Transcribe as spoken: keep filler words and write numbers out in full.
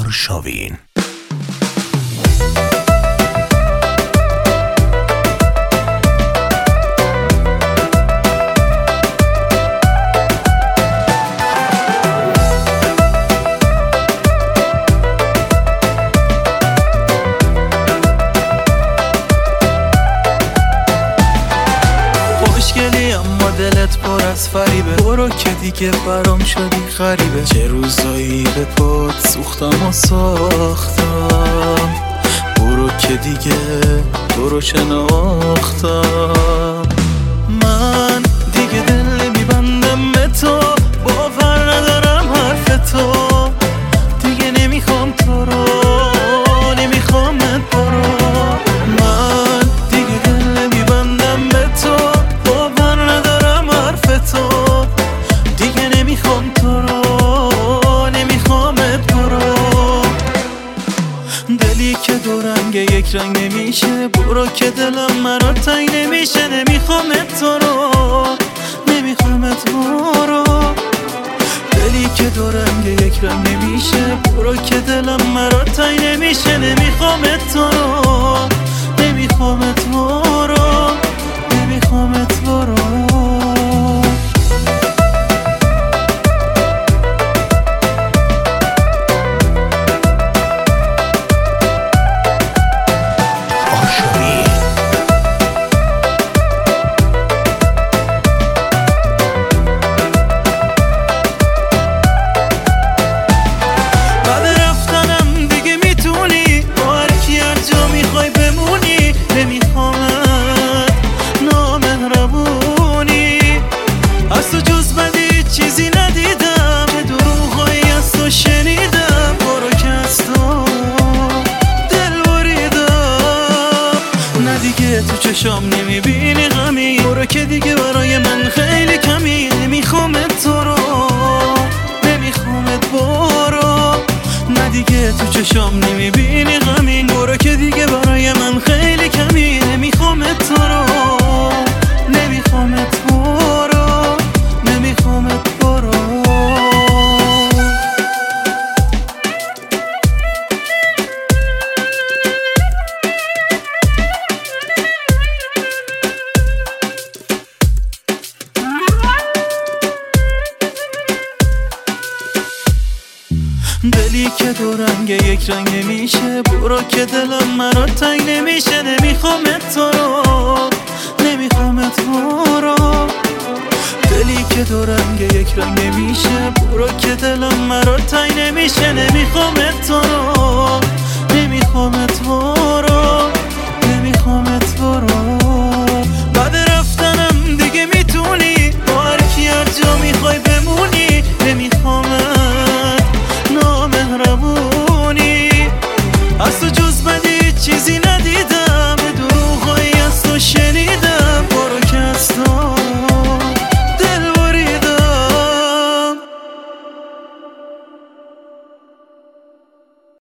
آرشاوین. خوشگلی اما دلت پر از فریبه، برو که دیگه برام شدی غریبه. چه روزایی به پات سوختم و ساختم، برو که دیگه تو رو شناختم. من دیگه دل نمیبندم به تو، باور ندارم حرف تو، دیگه نمیخوام تو رو، نمیخوامت برو. من دیگه دل نمیبندم به تو، باور ندارم حرف تو، دیگه نمیخوام تو رو، نمیخوامت برو. دلی که دو رنگ یک رنگ نمیشه، برو که دلم مرا تنگ نمیشه. نمیخوامت تو رو، نمیخوامت برو. دلی که دو رنگ یک رنگ نمیشه، برو که دلم مرا تنگ نمیشه. نمیخوامت تو رو، نمیخوامت برو، نمیخوامت برو. تو چشام نمیبینی غمی، برو که دیگه برای من خیلی کمی. نمیخوامت تو رو، نمیخوامت برو. نه دیگه تو چشام نمیبینی غمی، برو که دیگه برای من خیلی کمی. نمیخوامت تو رو، نمیخوامت برو، نمیخوامت برو. دلی که دو رنگ یک رنگ نمیشه، برو که دلم مرا تنگ نمیشه. نمیخوامت تو رو، نمیخوامت برو. دلی که دو رنگ یک رنگ نمیشه، برو که دلم مرا تنگ نمیشه. نمیخوامت